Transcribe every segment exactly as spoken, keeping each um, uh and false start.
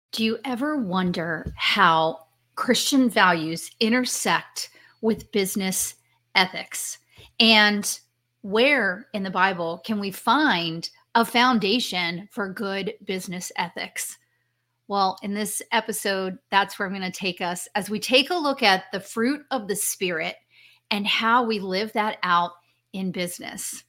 Do you ever wonder how Christian values intersect with business ethics? And where in the Bible can we find a foundation for good business ethics? Well, in this episode, that's where I'm going to take us as we take a look at the fruit of the Spirit and how we live that out in business.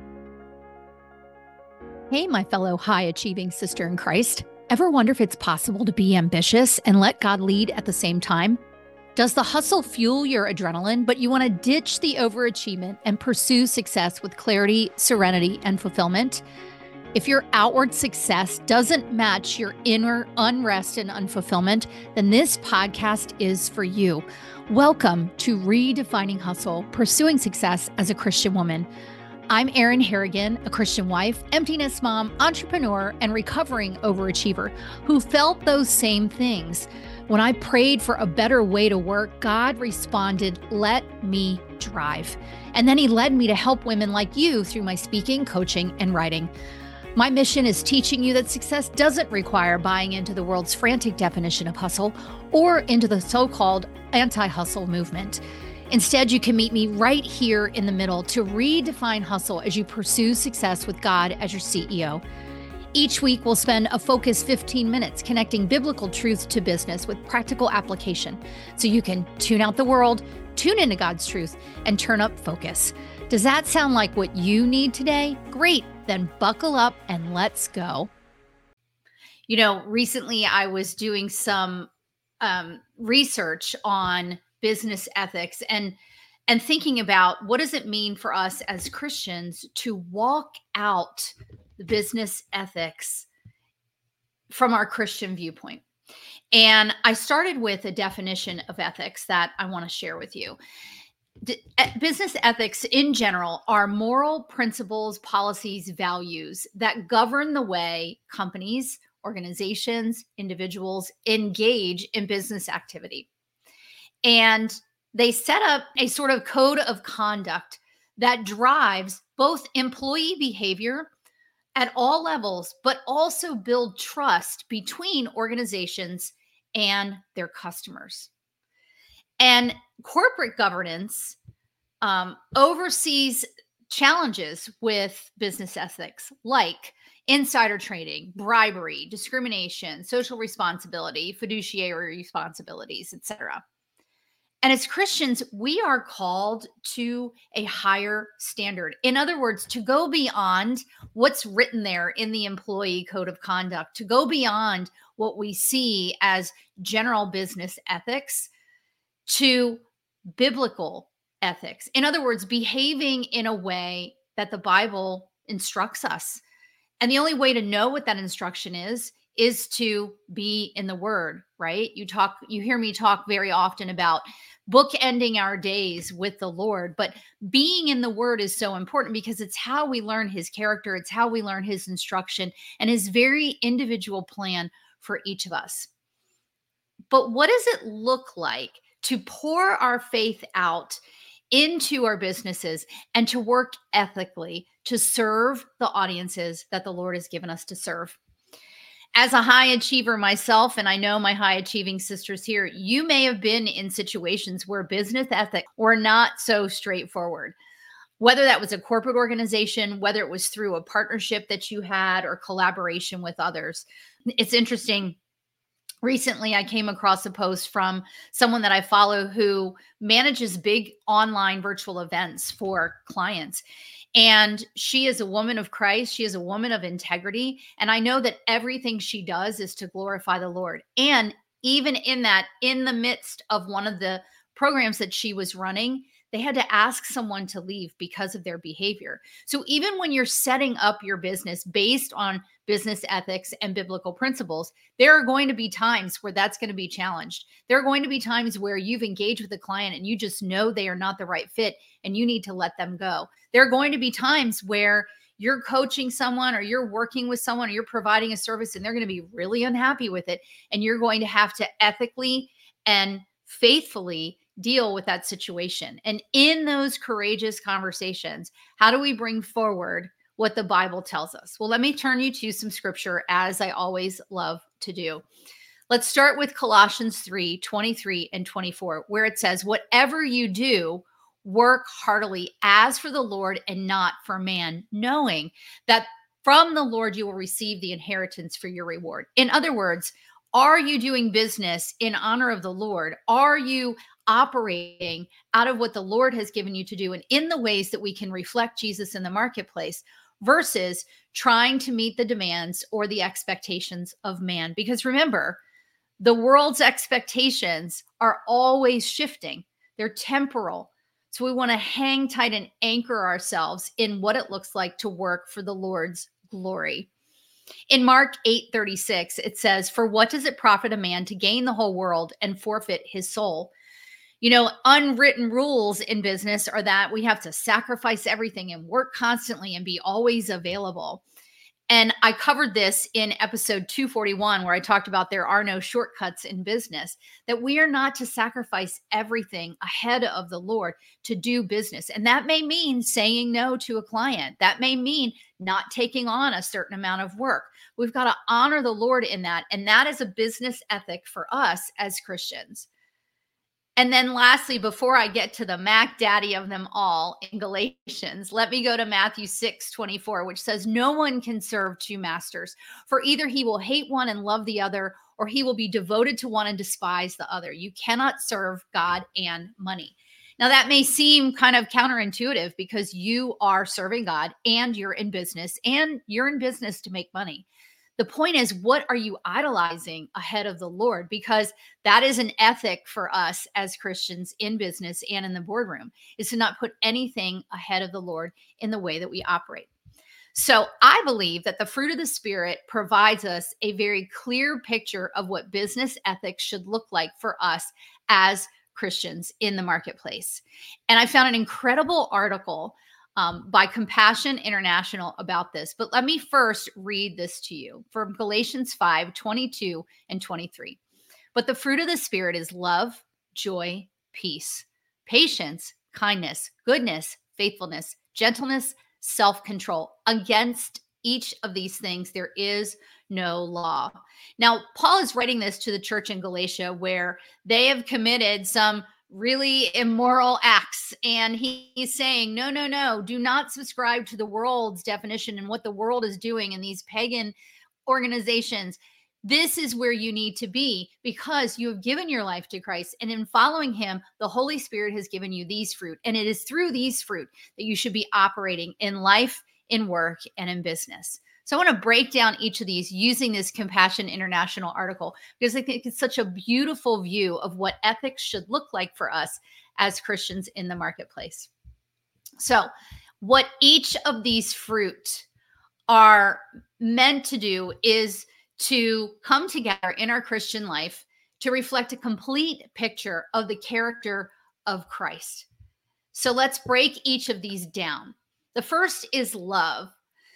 Hey, my fellow high achieving sister in Christ. Ever wonder if it's possible to be ambitious and let God lead at the same time? Does the hustle fuel your adrenaline, but you want to ditch the overachievement and pursue success with clarity, serenity, and fulfillment? If your outward success doesn't match your inner unrest and unfulfillment, then this podcast is for you. Welcome to Redefining Hustle, Pursuing Success as a Christian Woman. I'm Erin Harrigan, a Christian wife, empty nest mom, entrepreneur, and recovering overachiever who felt those same things. When I prayed for a better way to work, God responded, "Let me drive." And then he led me to help women like you through my speaking, coaching, and writing. My mission is teaching you that success doesn't require buying into the world's frantic definition of hustle or into the so-called anti-hustle movement. Instead, you can meet me right here in the middle to redefine hustle as you pursue success with God as your C E O. Each week, we'll spend a focused fifteen minutes connecting biblical truth to business with practical application so you can tune out the world, tune into God's truth, and turn up focus. Does that sound like what you need today? Great. Then buckle up and let's go. You know, recently I was doing some um, research on business ethics and and thinking about what does it mean for us as Christians to walk out the business ethics from our Christian viewpoint. And I started with a definition of ethics that I want to share with you. D- business ethics in general are moral principles, policies, values that govern the way companies, organizations, individuals engage in business activity. And they set up a sort of code of conduct that drives both employee behavior at all levels, but also build trust between organizations and their customers. And corporate governance um, oversees challenges with business ethics like insider trading, bribery, discrimination, social responsibility, fiduciary responsibilities, et cetera. And as Christians, we are called to a higher standard. In other words, to go beyond what's written there in the employee code of conduct, to go beyond what we see as general business ethics to biblical ethics. In other words, behaving in a way that the Bible instructs us. And the only way to know what that instruction is, is to be in the Word, right? You talk, you hear me talk very often about bookending our days with the Lord, but being in the Word is so important because it's how we learn His character. It's how we learn His instruction and His very individual plan for each of us. But what does it look like to pour our faith out into our businesses and to work ethically to serve the audiences that the Lord has given us to serve? As a high achiever myself, and I know my high achieving sisters here, you may have been in situations where business ethics were not so straightforward. Whether that was a corporate organization, whether it was through a partnership that you had or collaboration with others. It's interesting. Recently, I came across a post from someone that I follow who manages big online virtual events for clients. And she is a woman of Christ. She is a woman of integrity. And I know that everything she does is to glorify the Lord. And even in that, in the midst of one of the programs that she was running, they had to ask someone to leave because of their behavior. So even when you're setting up your business based on business ethics and biblical principles, there are going to be times where that's going to be challenged. There are going to be times where you've engaged with a client and you just know they are not the right fit and you need to let them go. There are going to be times where you're coaching someone or you're working with someone or you're providing a service and they're going to be really unhappy with it. And you're going to have to ethically and faithfully deal with that situation. And in those courageous conversations, how do we bring forward what the Bible tells us? Well, let me turn you to some scripture, as I always love to do. Let's start with Colossians three, twenty-three and twenty-four, where it says, whatever you do, work heartily as for the Lord and not for man, knowing that from the Lord you will receive the inheritance for your reward. In other words, are you doing business in honor of the Lord? Are you operating out of what the Lord has given you to do and in the ways that we can reflect Jesus in the marketplace versus trying to meet the demands or the expectations of man? Because remember, the world's expectations are always shifting. They're temporal. So we want to hang tight and anchor ourselves in what it looks like to work for the Lord's glory. In Mark eight thirty-six, it says, for what does it profit a man to gain the whole world and forfeit his soul? You know, unwritten rules in business are that we have to sacrifice everything and work constantly and be always available. And I covered this in episode two forty-one, where I talked about there are no shortcuts in business, that we are not to sacrifice everything ahead of the Lord to do business. And that may mean saying no to a client. That may mean not taking on a certain amount of work. We've got to honor the Lord in that. And that is a business ethic for us as Christians. And then lastly, before I get to the Mac Daddy of them all in Galatians, let me go to Matthew six twenty-four, which says, no one can serve two masters, for either he will hate one and love the other, or he will be devoted to one and despise the other. You cannot serve God and money. Now, that may seem kind of counterintuitive because you are serving God and you're in business and you're in business to make money. The point is, what are you idolizing ahead of the Lord? Because that is an ethic for us as Christians in business and in the boardroom, is to not put anything ahead of the Lord in the way that we operate. So I believe that the fruit of the Spirit provides us a very clear picture of what business ethics should look like for us as Christians in the marketplace. And I found an incredible article Um, by Compassion International about this. But let me first read this to you from Galatians five twenty-two and twenty-three. But the fruit of the Spirit is love, joy, peace, patience, kindness, goodness, faithfulness, gentleness, self-control. Against each of these things, there is no law. Now, Paul is writing this to the church in Galatia where they have committed some really immoral acts. And he, he's saying, no, no, no, do not subscribe to the world's definition and what the world is doing in these pagan organizations. This is where you need to be because you have given your life to Christ. And in following him, the Holy Spirit has given you these fruit. And it is through these fruit that you should be operating in life, in work, and in business. So I want to break down each of these using this Compassion International article because I think it's such a beautiful view of what ethics should look like for us as Christians in the marketplace. So what each of these fruit are meant to do is to come together in our Christian life to reflect a complete picture of the character of Christ. So let's break each of these down. The first is love.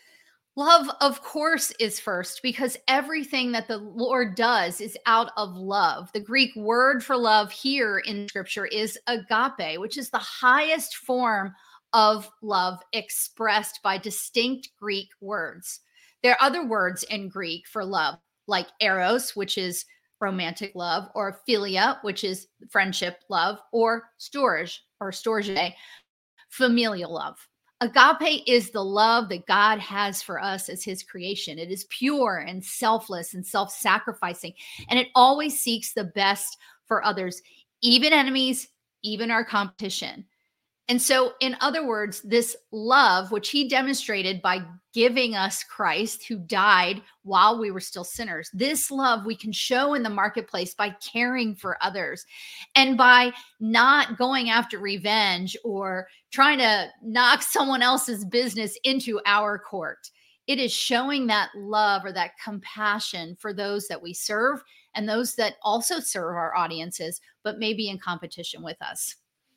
Love, of course, is first because everything that the Lord does is out of love. The Greek word for love here in Scripture is agape, which is the highest form of love expressed by distinct Greek words. There are other words in Greek for love, like eros, which is romantic love, or philia, which is friendship love, or storge, or storge, familial love. Agape is the love that God has for us as his creation. It is pure and selfless and self-sacrificing, and it always seeks the best for others, even enemies, even our competition. And so, in other words, this love, which he demonstrated by giving us Christ, who died while we were still sinners, this love we can show in the marketplace by caring for others and by not going after revenge or trying to knock someone else's business into our court. It is showing that love or that compassion for those that we serve and those that also serve our audiences, but may be in competition with us.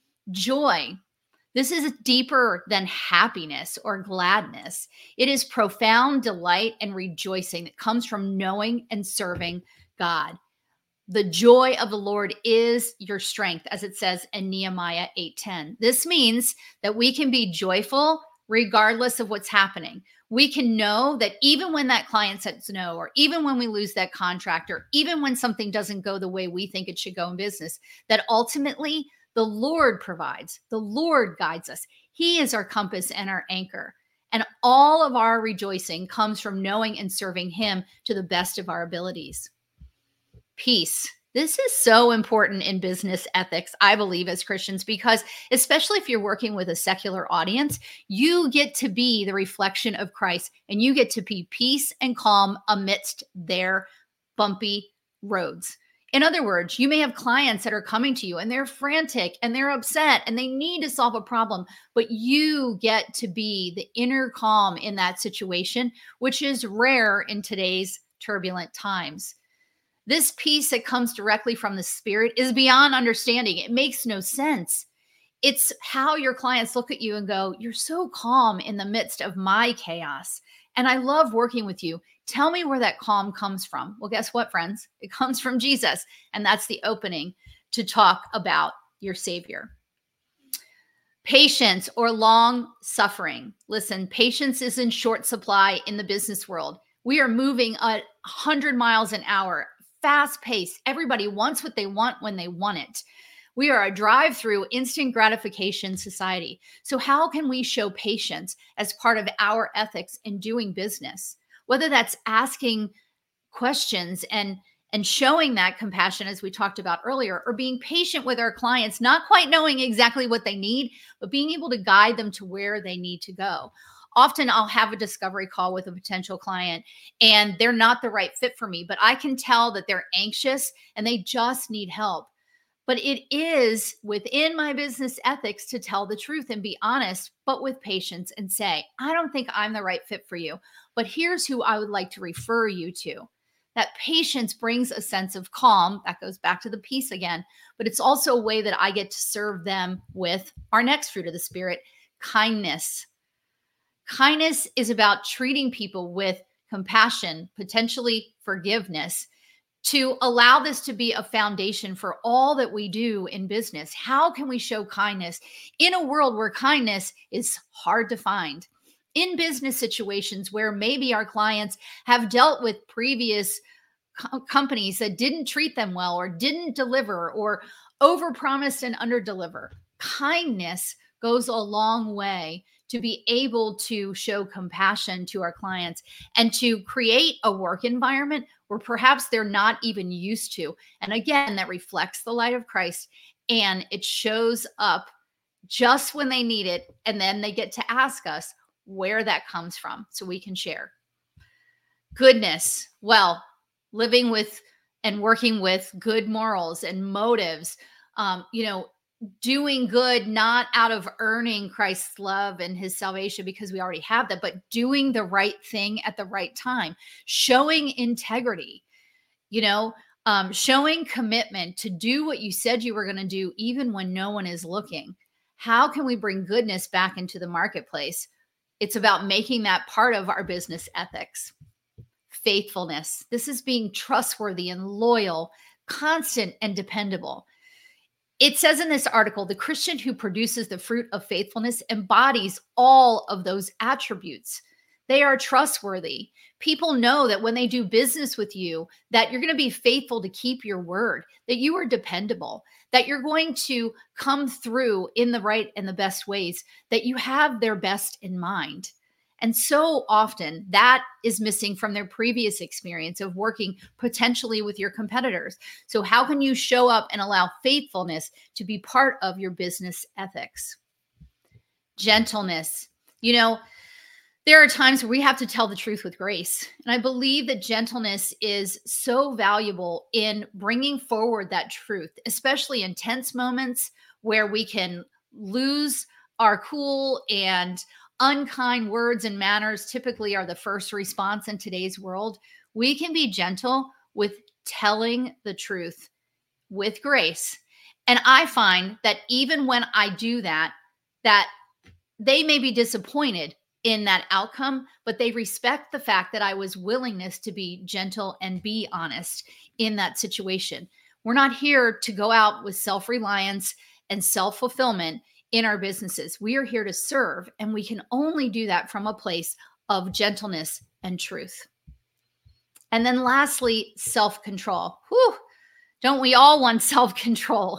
Joy. This is deeper than happiness or gladness. It is profound delight and rejoicing that comes from knowing and serving God. The joy of the Lord is your strength, as it says in Nehemiah eight ten. This means that we can be joyful regardless of what's happening. we can know that even when that client says no, or even when we lose that contract, or even when something doesn't go the way we think it should go in business, that ultimately the Lord provides, the Lord guides us. He is our compass and our anchor. And all of our rejoicing comes from knowing and serving Him to the best of our abilities. Peace. This is so important in business ethics, I believe, as Christians, because especially if you're working with a secular audience, you get to be the reflection of Christ, and you get to be peace and calm amidst their bumpy roads. In other words, you may have clients that are coming to you and they're frantic and they're upset and they need to solve a problem, but you get to be the inner calm in that situation, which is rare in today's turbulent times. This peace that comes directly from the Spirit is beyond understanding. It makes no sense. It's how your clients look at you and go, "You're so calm in the midst of my chaos. And I love working with you. Tell me where that calm comes from." Well, guess what, friends? It comes from Jesus. And that's the opening to talk about your Savior. Patience or long suffering. Listen, patience is in short supply in the business world. We are moving at one hundred miles an hour. Fast pace. Everybody wants what they want when they want it. We are a drive-through instant gratification society. So how can we show patience as part of our ethics in doing business? Whether that's asking questions and, and showing that compassion, as we talked about earlier, or being patient with our clients, not quite knowing exactly what they need, but being able to guide them to where they need to go. Often I'll have a discovery call with a potential client and they're not the right fit for me, but I can tell that they're anxious and they just need help. But it is within my business ethics to tell the truth and be honest, but with patience, and say, "I don't think I'm the right fit for you, but here's who I would like to refer you to." That patience brings a sense of calm. That goes back to the peace again, but it's also a way that I get to serve them with our next fruit of the Spirit, kindness. Kindness is about treating people with compassion, potentially forgiveness, to allow this to be a foundation for all that we do in business. How can we show kindness in a world where kindness is hard to find? In business situations where maybe our clients have dealt with previous co- companies that didn't treat them well or didn't deliver or overpromised and underdeliver. Kindness goes a long way to be able to show compassion to our clients and to create a work environment where perhaps they're not even used to. And again, that reflects the light of Christ, and it shows up just when they need it. And then they get to ask us where that comes from so we can share. Goodness. Well, living with and working with good morals and motives, um, you know, doing good, not out of earning Christ's love and his salvation because we already have that, but doing the right thing at the right time, showing integrity, you know, um, showing commitment to do what you said you were going to do, even when no one is looking. How can we bring goodness back into the marketplace? It's about making that part of our business ethics. Faithfulness. This is being trustworthy and loyal, constant and dependable. It says in this article, the Christian who produces the fruit of faithfulness embodies all of those attributes. They are trustworthy. People know that when they do business with you, that you're going to be faithful to keep your word, that you are dependable, that you're going to come through in the right and the best ways, that you have their best in mind. And so often that is missing from their previous experience of working potentially with your competitors. So how can you show up and allow faithfulness to be part of your business ethics? Gentleness. You know, there are times where we have to tell the truth with grace. And I believe that gentleness is so valuable in bringing forward that truth, especially in tense moments where we can lose our cool, and unkind words and manners typically are the first response in today's world. We can be gentle with telling the truth with grace. And I find that even when I do that, that they may be disappointed in that outcome, but they respect the fact that I was willingness to be gentle and be honest in that situation. We're not here to go out with self-reliance and self-fulfillment in our businesses. We are here to serve, and we can only do that from a place of gentleness and truth. And then lastly, self-control. Whew, don't we all want self-control?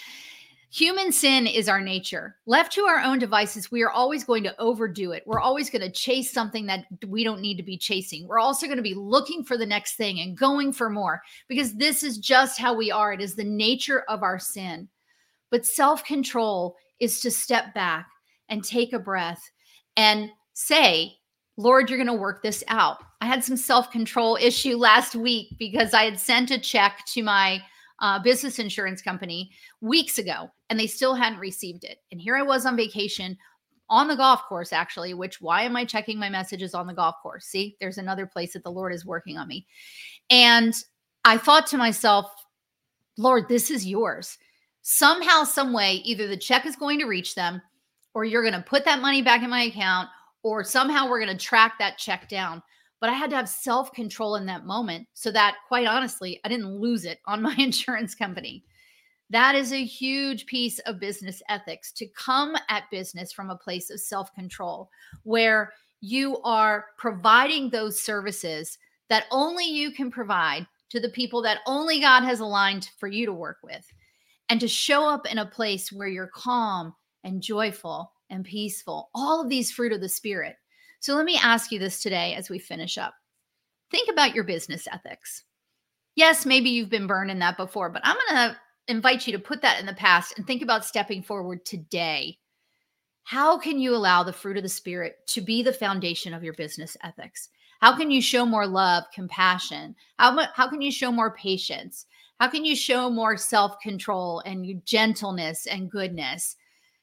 Human sin is our nature. Left to our own devices, we are always going to overdo it. We're always going to chase something that we don't need to be chasing. We're also going to be looking for the next thing and going for more, because this is just how we are. It is the nature of our sin. But self-control is to step back and take a breath and say, Lord, you're going to work this out. I had some self-control issue last week because I had sent a check to my uh, business insurance company weeks ago, and they still hadn't received it. And here I was on vacation on the golf course, actually, which why am I checking my messages on the golf course? See, there's another place that the Lord is working on me. And I thought to myself, Lord, this is yours. Somehow, some way, either the check is going to reach them, or you're going to put that money back in my account, or somehow we're going to track that check down. But I had to have self-control in that moment so that, quite honestly, I didn't lose it on my insurance company. That is a huge piece of business ethics, to come at business from a place of self-control, where you are providing those services that only you can provide to the people that only God has aligned for you to work with, and to show up in a place where you're calm and joyful and peaceful, all of these fruit of the Spirit. So let me ask you this today as we finish up. Think about your business ethics. Yes, maybe you've been burned in that before, but I'm going to invite you to put that in the past and think about stepping forward today. How can you allow the fruit of the Spirit to be the foundation of your business ethics? How can you show more love, compassion? How, how can you show more patience? How can you show more self-control and gentleness and goodness?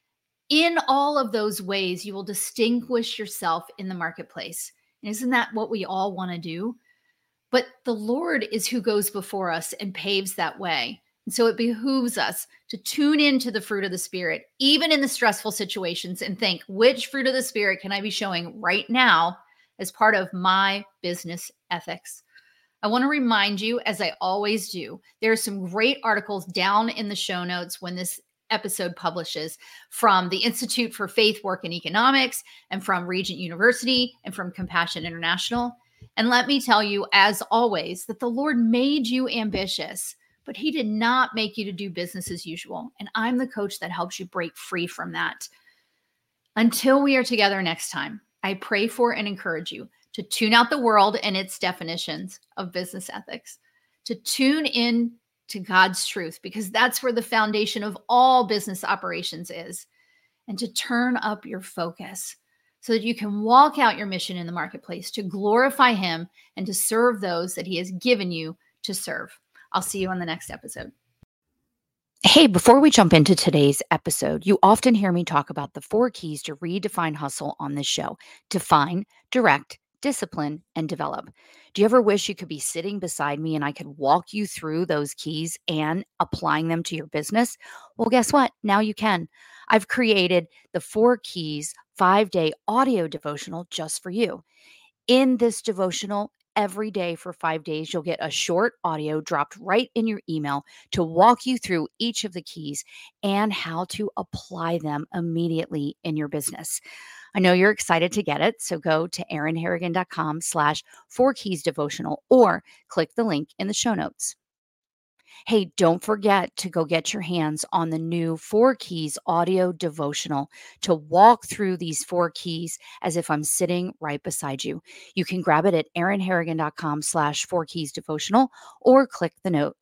In all of those ways, you will distinguish yourself in the marketplace. And isn't that what we all want to do? But the Lord is who goes before us and paves that way. And so it behooves us to tune into the fruit of the Spirit, even in the stressful situations, and think, which fruit of the Spirit can I be showing right now as part of my business ethics? I want to remind you, as I always do, there are some great articles down in the show notes when this episode publishes, from the Institute for Faith, Work, and Economics, and from Regent University, and from Compassion International. And let me tell you, as always, that the Lord made you ambitious, but he did not make you to do business as usual. And I'm the coach that helps you break free from that. Until we are together next time, I pray for and encourage you to tune out the world and its definitions of business ethics, to tune in to God's truth, because that's where the foundation of all business operations is, and to turn up your focus so that you can walk out your mission in the marketplace to glorify him and to serve those that he has given you to serve. I'll see you on the next episode. Hey, before we jump into today's episode, you often hear me talk about the four keys to redefine hustle on this show: define, direct, discipline, and develop. Do you ever wish you could be sitting beside me and I could walk you through those keys and applying them to your business? Well, guess what? Now you can. I've created the Four Keys five-day audio devotional just for you. In this devotional, every day for five days, you'll get a short audio dropped right in your email to walk you through each of the keys and how to apply them immediately in your business. I know you're excited to get it, so go to erinharrigan.com slash four keys devotional or click the link in the show notes. Hey, don't forget to go get your hands on the new Four Keys audio devotional to walk through these four keys as if I'm sitting right beside you. You can grab it at erinharrigan.com slash four keys devotional or click the note.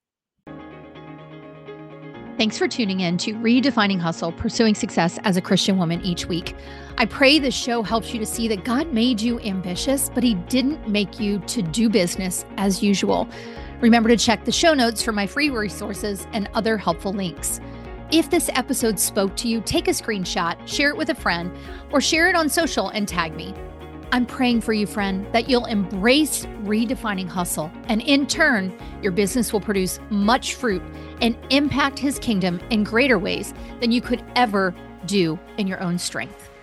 Thanks for tuning in to Redefining Hustle, Pursuing Success as a Christian Woman each week. I pray this show helps you to see that God made you ambitious, but he didn't make you to do business as usual. Remember to check the show notes for my free resources and other helpful links. If this episode spoke to you, take a screenshot, share it with a friend, or share it on social and tag me. I'm praying for you, friend, that you'll embrace redefining hustle, and in turn, your business will produce much fruit and impact his kingdom in greater ways than you could ever do in your own strength.